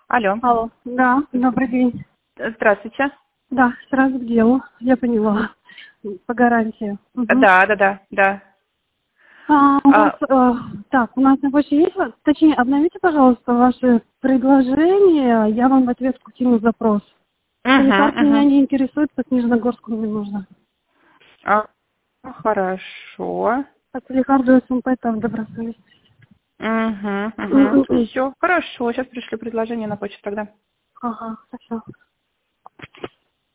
Алло. Алло. Да, добрый день. Здравствуйте. Да, сразу к делу. Я поняла. По гарантии. Мгм. Да. У вас, так, у нас на почте есть, точнее, обновите, пожалуйста, ваши предложения, я вам в ответ скину запрос. Салихард меня Угу. не интересует, по Снежногорску мне нужно. Хорошо. По Салихарду СМП там добросовестность. Угу. Все, хорошо. Сейчас пришлю предложение на почту тогда. Ага, хорошо.